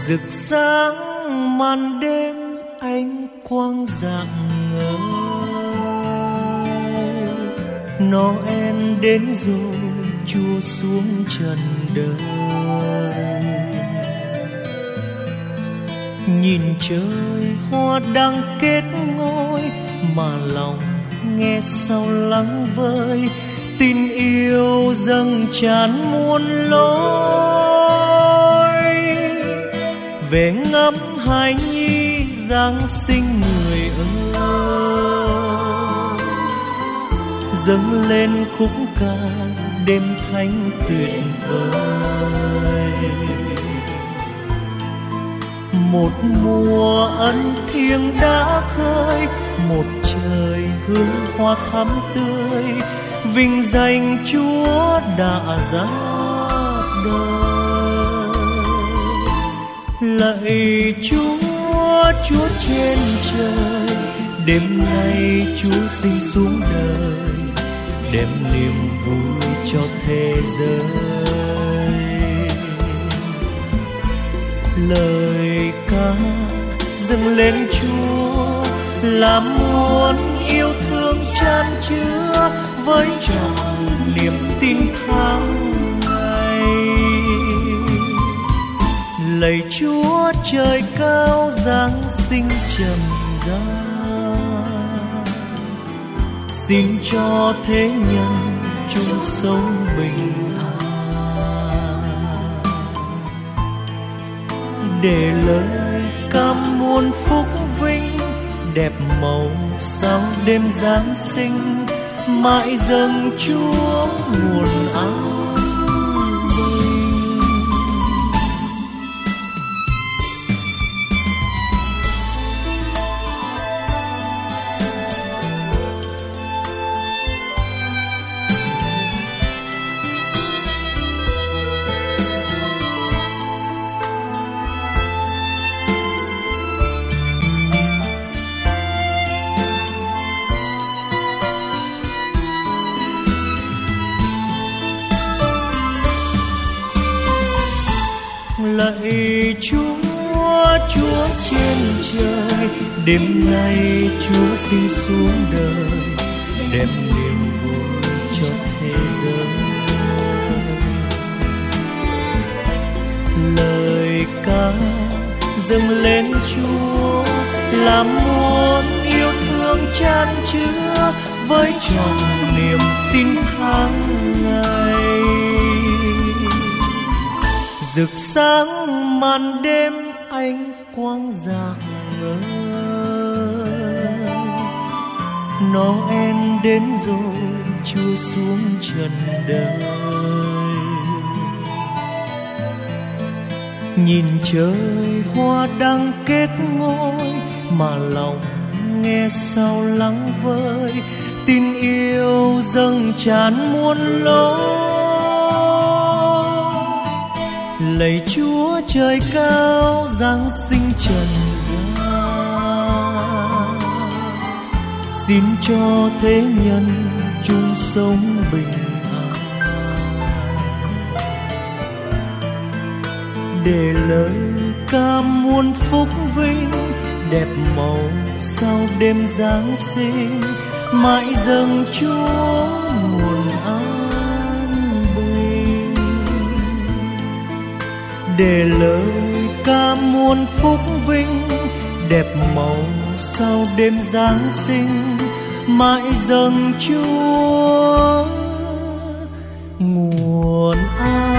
rực sáng màn đêm ánh quang rạng ngời. Noel đến rồi Chúa xuống trần đời. Nhìn trời hoa đang kết ngôi mà lòng nghe sao lắng vơi. Tin yêu dâng tràn muôn lối. Về ngắm hài nhi Giáng sinh người ơi. Dâng lên khúc ca đêm thánh tuyệt vời. Một mùa ân thiêng đã khơi, một trời hương hoa thắm tươi, vinh danh Chúa đã ra đời. Lạy Chúa, Chúa trên trời, đêm nay Chúa sinh xuống đời, đem niềm vui cho thế giới. Lời ca dâng lên Chúa là muôn yêu thương chan chứa, với trọn niềm tin tháng ngày. Lạy Chúa trời cao giáng sinh trần gian, xin cho thế nhân chung sống bình an. Để lời ca muôn phúc vinh, đẹp màu sao đêm Giáng sinh, mãi dâng Chúa nguồn an bình. Lạy Chúa, Chúa trên trời, đêm nay Chúa sinh xuống đời, đem niềm vui cho thế giới. Lời ca dâng lên Chúa là muôn yêu thương chan chứa, với trọn niềm tin tháng ngày. Rực sáng màn đêm ánh quang rạng ngời. Noel đến rồi Chúa xuống trần đời. Nhìn trời hoa đang kết ngôi mà lòng nghe sao lắng vơi. Tin yêu dâng tràn muôn lối. Lạy Chúa trời cao giáng sinh trần gian, xin cho thế nhân chung sống bình an. Để lời ca muôn phúc vinh, đẹp màu sao đêm Giáng sinh, mãi dâng Chúa nguồn an. Để lời ca muôn phúc vinh, đẹp màu sao đêm Giáng sinh, mãi dâng Chúa nguồn an.